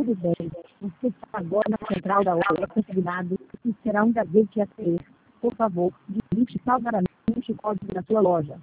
Tudo bem. Você está agora na central da OLE consignado e será um gabinete a ter. Por favor, digite pausadamente o código da sua loja.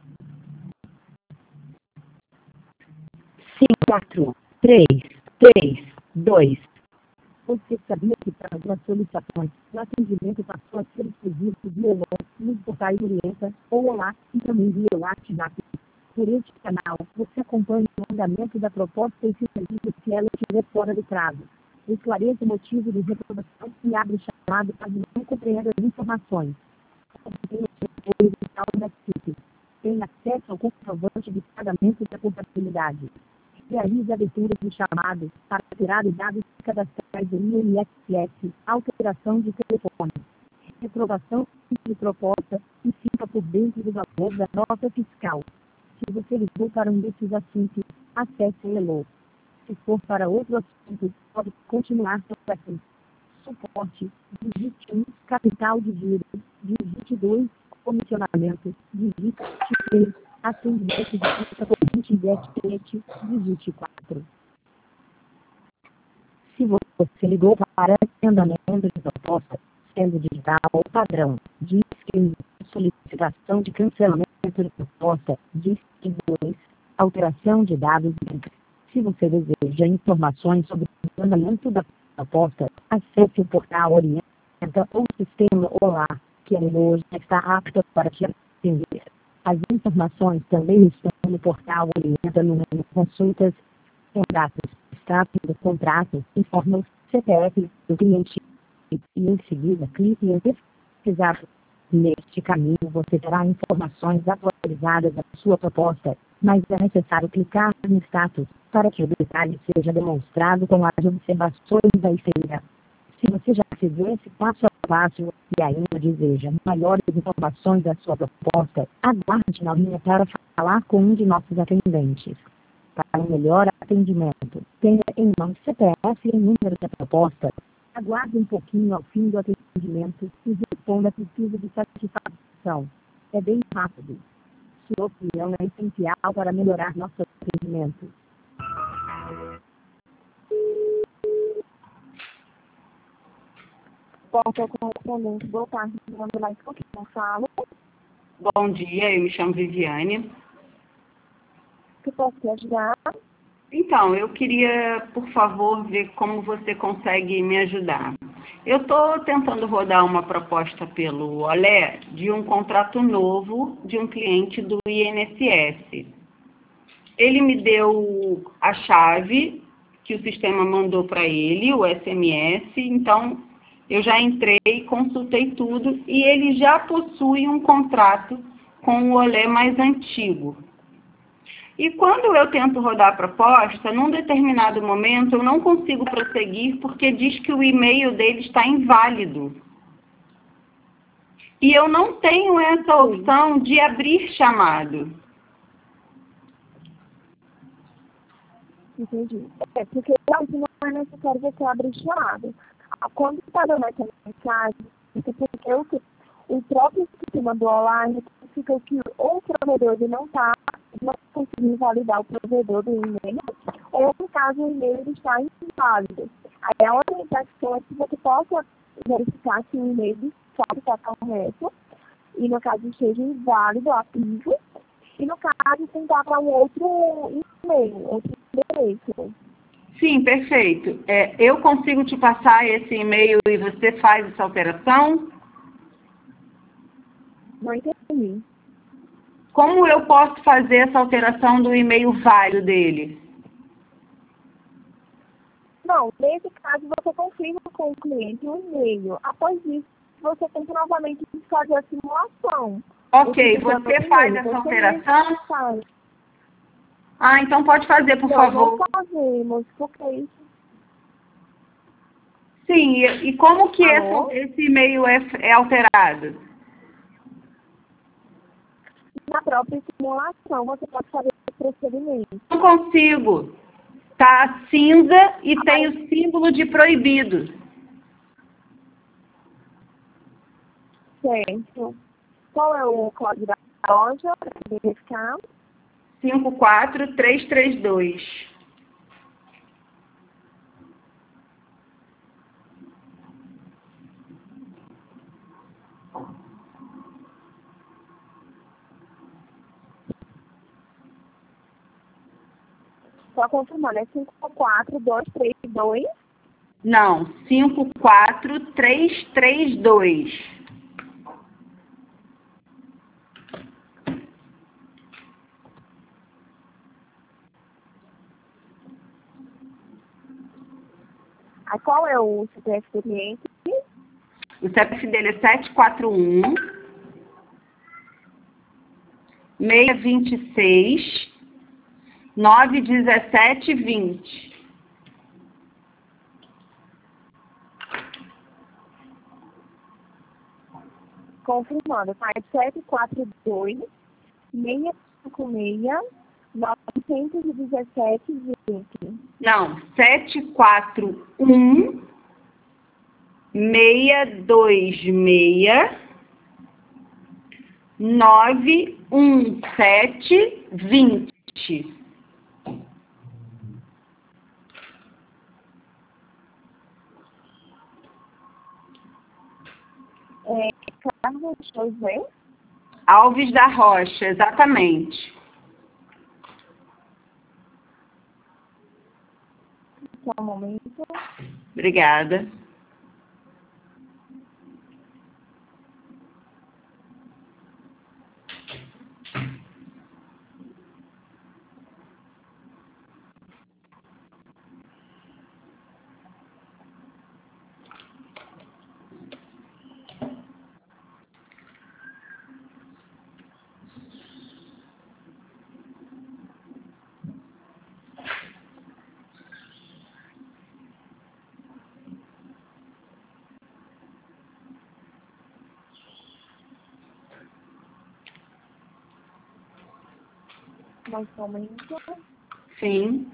54332. Você sabia que para algumas solicitações, o atendimento passou a ser exclusivo via Elô, nos portais Orienta ou Olá e também via WhatsApp? Por este canal, você acompanha o andamento da proposta e finaliza se ela estiver fora do prazo. Esclareça o motivo de reprovação e abre o chamado caso não compreenda as informações. Obtenha o seu apoio digital na CIP. Tem acesso ao comprovante de pagamento da compatibilidade. Realize a leitura do chamado para tirar os dados cadastrais do INSS, alteração de telefone, reprovação de proposta e fica por dentro do valor da nota fiscal. Se você ligou para um desses assuntos, acesse o Elô. Se for para outro assunto, pode continuar por aqui. Suporte, digite 1, capital de giro, digite 2, comissionamento, digite 3, atendimento de conta corrente e digite 4. Se você ligou para andamento de proposta, sendo digital ou padrão, disque solicitação de cancelamento de proposta, disque 2, alteração de dados. Se você deseja informações sobre o andamento da proposta, acesse o portal Orienta ou o sistema Olá, que hoje está apto para te atender. As informações também estão no portal Orienta no menu Consultas, Contratos, Status do contrato, informa o CPF do cliente e em seguida clique em pesquisar. Neste caminho você terá informações atualizadas da sua proposta, mas é necessário clicar no status para que o detalhe seja demonstrado com as observações da feira. Se você já seguiu esse passo a passo e ainda deseja maiores informações da sua proposta, aguarde na linha para falar com um de nossos atendentes. Para um melhor atendimento, tenha em mão CPF e número da proposta. Aguarde um pouquinho ao fim do atendimento e responda a pesquisa de satisfação. É bem rápido. Sua opinião é essencial para melhorar nosso atendimento. Porta correspondente, boa tarde, mando lá que não falo. Bom dia, eu me chamo Viviane. Que posso te ajudar? Então, eu queria, por favor, ver como você consegue me ajudar. Eu estou tentando rodar uma proposta pelo Olé de um contrato novo de um cliente do INSS. Ele me deu a chave que o sistema mandou para ele, o SMS, então eu já entrei, consultei tudo e ele já possui um contrato com o Olé mais antigo. E quando eu tento rodar a proposta, num determinado momento eu não consigo prosseguir porque diz que o e-mail dele está inválido. E eu não tenho essa opção de abrir chamado. Entendi. É, porque não é necessário você abrir chamado. Quando está dando essa mensagem, porque o próprio sistema do online fica que ou o provedor ele não conseguindo validar o provedor do e-mail, ou no caso o e-mail está inválido. Aí a orientação é que você possa verificar se o e-mail de fato está correto, e no caso esteja inválido, ativo, e no caso tentar para um outro e-mail, outro endereço. Sim, perfeito. Eu consigo te passar esse e-mail e você faz essa alteração? Não entendi. Como eu posso fazer essa alteração do e-mail válido dele? Não, nesse caso você confirma com o cliente o e-mail. Após isso, você tem que novamente fazer a simulação. Ok, você faz essa alteração? Ah, então pode fazer, por favor. Não fazemos, porque isso... Sim, e como que esse e-mail é alterado? Na própria simulação, você pode fazer o procedimento. Não consigo. Tá cinza e tem o símbolo de proibido. Certo. Qual é o código da loja para verificar? 54332. Só confirmando, é 54232? Não, 54332. Qual é o CPF do cliente? O CPF dele é 741 626 917 20. Confirmando, tá? É 742 656 917 20. Não, 741 626 917 20. Carlos José? Alves da Rocha, exatamente. Só um momento. Obrigada. Mais um momento. Sim.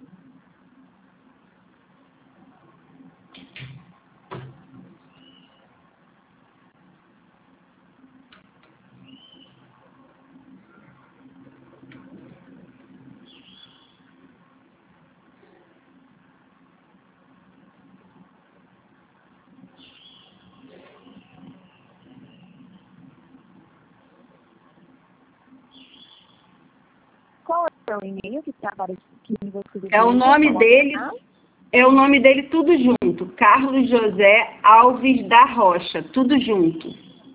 Qual é o e-mail que está aparecendo aqui em você? É o nome dele, tudo junto. Carlos José Alves da Rocha, tudo junto.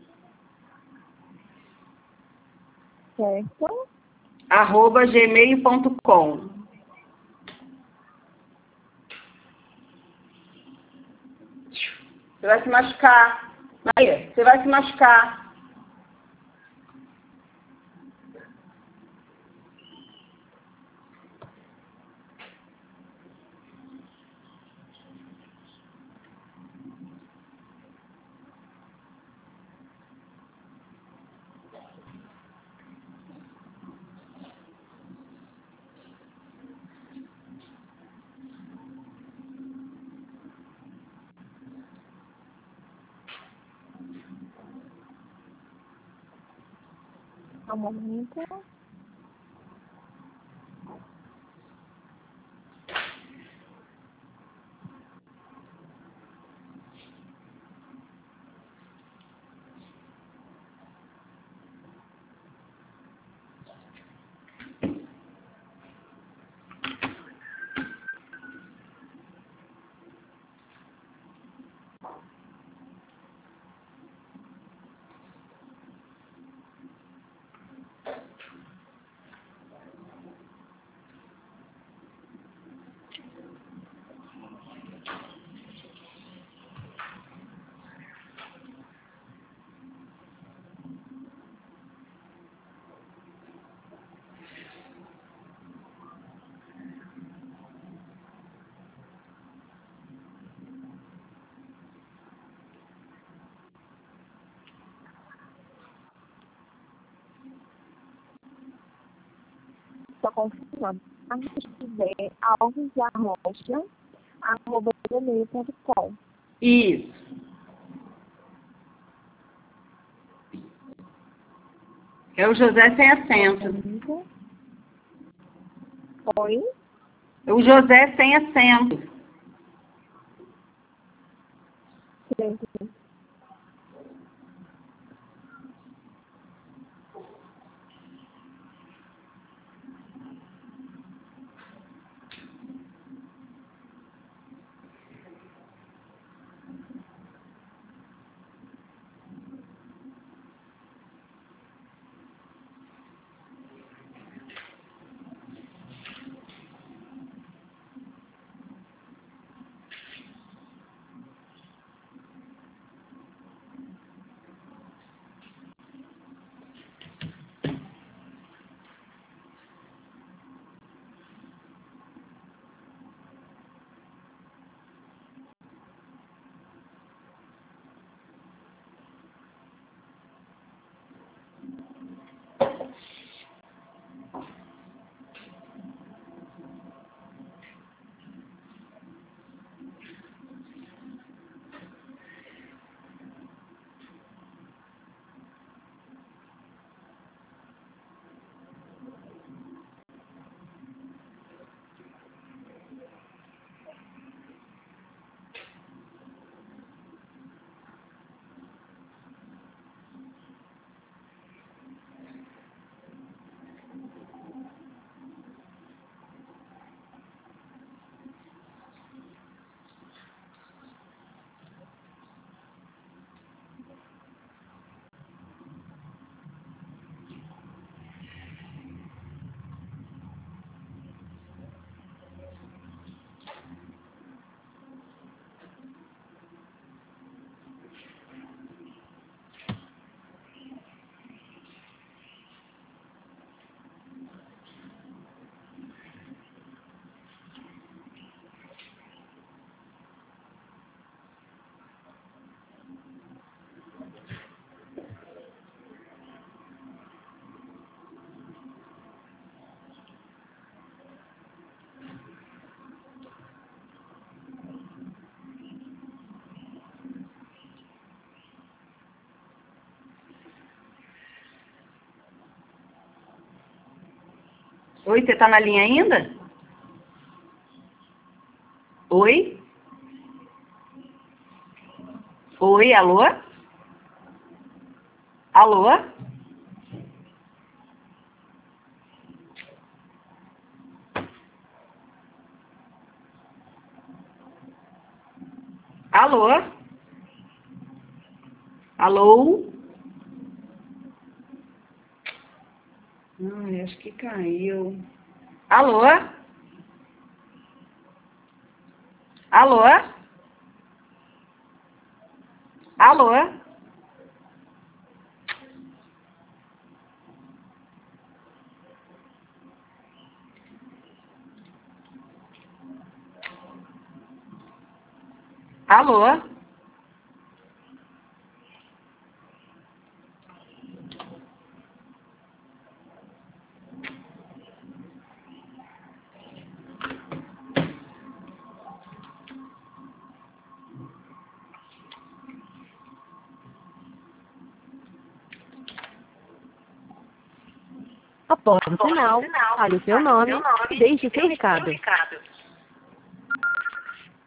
Certo. @gmail.com. Você vai se machucar. Maria, você vai se machucar. Só um momento. Só confirmando. Carlos José Alves da Rocha, @gmail.com. Isso. É o José sem acento. Oi? É o José sem acento. Certo. Oi, você está na linha ainda? Oi? Oi, alô? Alô? Alô? Alô? Ai, acho que caiu. Alô? Alô? Alô? Alô? Após o sinal, fale o seu nome e deixe o seu recado.